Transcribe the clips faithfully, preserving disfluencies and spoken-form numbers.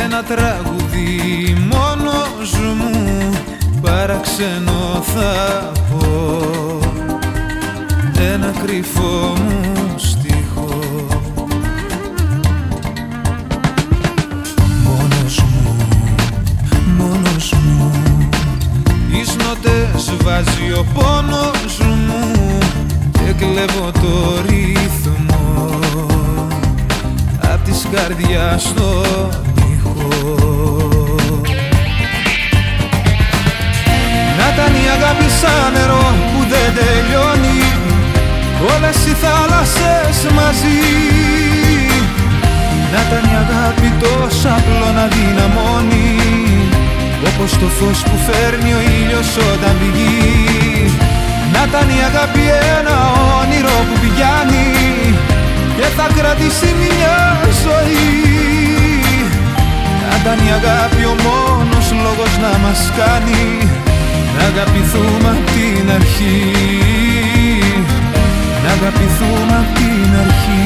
ένα τραγούδι μόνος μου παραξενό θα πω, ένα κρυφό μου στίχο. Μόνος μου, μόνος μου, τις νότες βάζει ο πόνος μου και κλέβω το ρυθμό απ' της καρδιάς στο ήχο. Να ήταν η αγάπη σαν νερό που δεν τελειώνει, όλες οι θάλασσες μαζί. Να ήταν η αγάπη τόσο απλό να δυναμώνει, όπως το φως που φέρνει ο ήλιος όταν βγει. Να ήταν η αγάπη ένα όνειρο που πηγαίνει και θα κρατήσει μια ζωή. Να ήταν η αγάπη ο μόνος λόγος να μας κάνει να αγαπηθούμε απ' την αρχή, να αγαπηθούμε απ' την αρχή.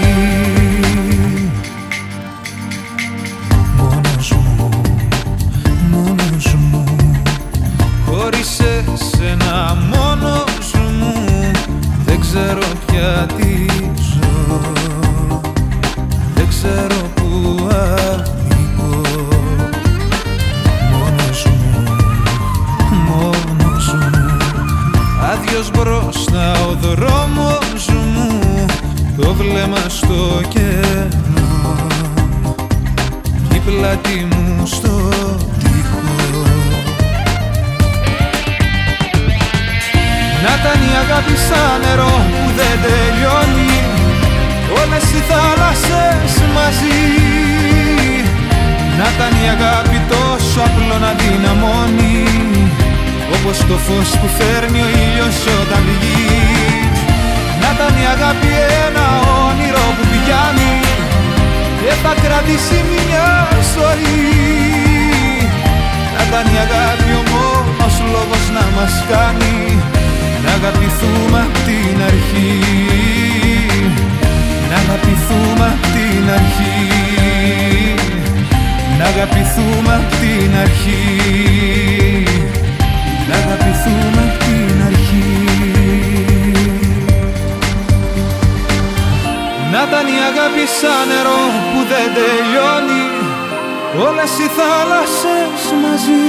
Μόνος μου, μόνος μου, χωρίς εσένα μόνος μου, δεν ξέρω πια τι ζω, δεν ξέρω που ανήκω. Μόνος μου, μόνος μου, άδειος μπροστά ο δρόμος μου, το βλέμμα στο κενό, η πλάτη μου στο τοίχο. Να ήταν η αγάπη σαν νερό που δεν τελειώνει, όλες οι θάλασσες μαζί. Να ήταν η αγάπη τόσο απλό να δυναμώνει, όπως το φως που φέρνει ο ήλιος όταν βγει. Να ήταν η αγάπη ένα όνειρο που πηγαίνει και θα κρατήσει μια ζωή. Να ήταν η αγάπη ο μόνος λόγος να μας κάνει να αγαπηθούμε απ' την αρχή, να αγαπηθούμε απ' την αρχή, να αγαπηθούμε απ' την αρχή, να αγαπηθούμε απ' την αρχή. Να ήταν η αγάπη σαν νερό που δεν τελειώνει, όλες οι θάλασσες μαζί.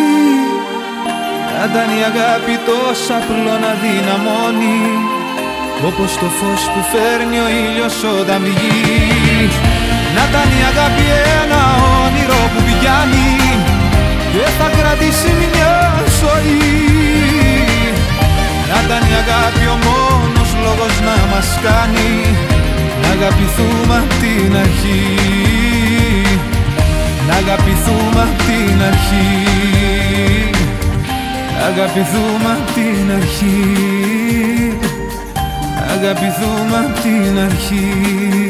Να ήταν η αγάπη τόσο απλό να δυναμώνει, όπως το φως που φέρνει ο ήλιος όταν βγει. Να ήταν η αγάπη ένα όνειρο που πηγαίνει και θα κρατήσει μια ζωή. Να ήταν η αγάπη ο μόνος λόγος να μας κάνει να αγαπηθούμε απ' την αρχή, να αγαπηθούμε απ' την αρχή, να αγαπηθούμε απ' την αρχή, να αγαπηθούμε απ' την αρχή.